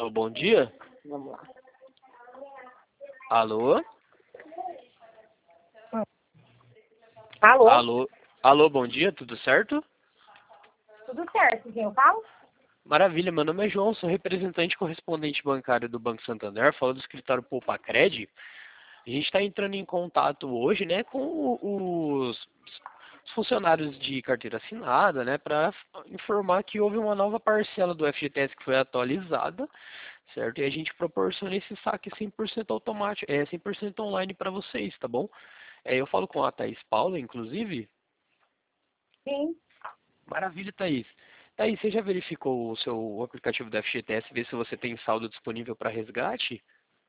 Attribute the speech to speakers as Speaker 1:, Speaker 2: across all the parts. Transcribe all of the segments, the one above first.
Speaker 1: Alô, bom dia.
Speaker 2: Vamos lá.
Speaker 1: Alô?
Speaker 2: Alô?
Speaker 1: Alô? Alô, bom dia, tudo certo?
Speaker 2: Tudo certo, quem eu falo?
Speaker 1: Maravilha, meu nome é João, sou representante correspondente bancário do Banco Santander, falo do escritório Poupa-Cred. A gente está entrando em contato hoje, né, com os funcionários de carteira assinada, né, para informar que houve uma nova parcela do FGTS que foi atualizada, certo? E a gente proporciona esse saque 100% automático, 100% online para vocês, tá bom? Eu falo com a Thaís Paula, inclusive.
Speaker 2: Sim.
Speaker 1: Maravilha, Thaís. Thaís, você já verificou o aplicativo do FGTS, ver se você tem saldo disponível para resgate?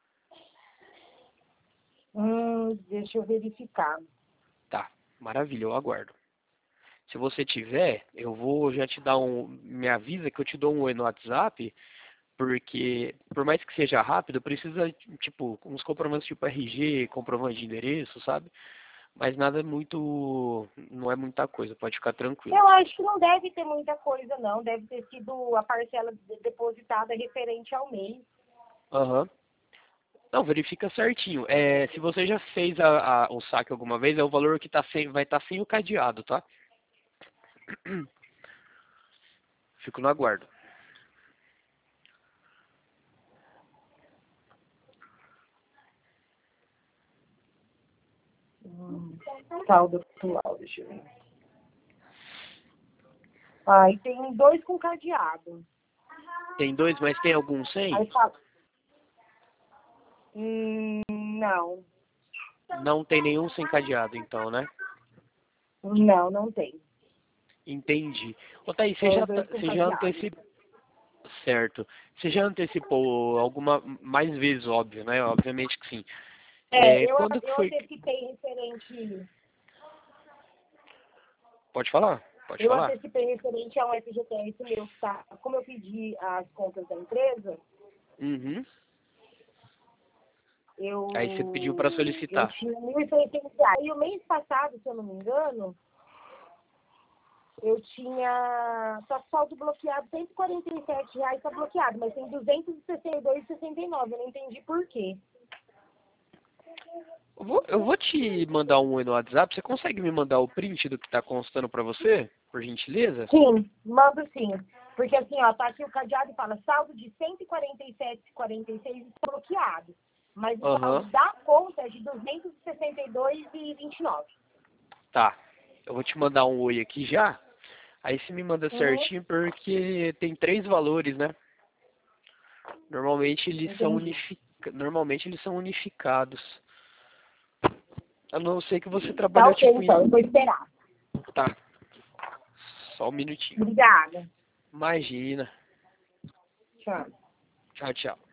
Speaker 2: Deixa eu verificar.
Speaker 1: Tá, maravilha, eu aguardo. Se você tiver, eu vou já te dar me avisa que eu te dou um oi no WhatsApp, porque por mais que seja rápido, precisa, tipo, uns comprovantes tipo RG, comprovante de endereço, sabe? Mas nada muito, não é muita coisa, pode ficar tranquilo.
Speaker 2: Eu acho que não deve ter muita coisa, não. Deve ter sido a parcela depositada referente ao mês.
Speaker 1: Aham. Não, verifica certinho. Se você já fez o saque alguma vez, é o valor que vai estar sem o cadeado, tá? Fico no aguardo.
Speaker 2: Saldo atual, deixa eu ver. E tem 2 com cadeado.
Speaker 1: Tem dois, mas tem algum sem?
Speaker 2: Aí fala. Não.
Speaker 1: Não tem nenhum sem cadeado, então, né?
Speaker 2: Não, não tem.
Speaker 1: Entendi. Ô, Thaís,
Speaker 2: Só 2 com
Speaker 1: você já
Speaker 2: cadeado.
Speaker 1: antecipou. Certo. Você já antecipou alguma mais vezes, óbvio, né? Obviamente que sim.
Speaker 2: Eu
Speaker 1: Quando que foi?
Speaker 2: antecipei referente.
Speaker 1: Pode falar? Pode
Speaker 2: Eu
Speaker 1: falar?
Speaker 2: antecipei referente ao FGTS meu, tá? Como eu pedi as contas da empresa,
Speaker 1: Uhum. Aí você pediu para
Speaker 2: eu
Speaker 1: solicitar.
Speaker 2: tinha R$ 1.600. E o mês passado, se eu não me engano, eu tinha só saldo bloqueado, R$ 147 está bloqueado, mas tem 262,69. Eu não entendi por quê.
Speaker 1: Eu vou te mandar um oi no WhatsApp. Você consegue me mandar o print do que está constando para você, por gentileza?
Speaker 2: Sim, mando sim. Porque assim, ó, tá aqui o cadeado e fala saldo de 147,46 está bloqueado. Mas o saldo
Speaker 1: Aham.
Speaker 2: da conta é de 262,29.
Speaker 1: Tá. Eu vou te mandar um oi aqui já. Aí você me manda
Speaker 2: Uhum,
Speaker 1: certinho porque tem 3 valores, né?
Speaker 2: entendi.
Speaker 1: Normalmente eles são unificados. A não ser que você
Speaker 2: Tá
Speaker 1: trabalha
Speaker 2: ok,
Speaker 1: tipo
Speaker 2: então. Eu vou esperar.
Speaker 1: Tá. Só um minutinho.
Speaker 2: Obrigada.
Speaker 1: Imagina.
Speaker 2: Tchau.
Speaker 1: Tchau, tchau.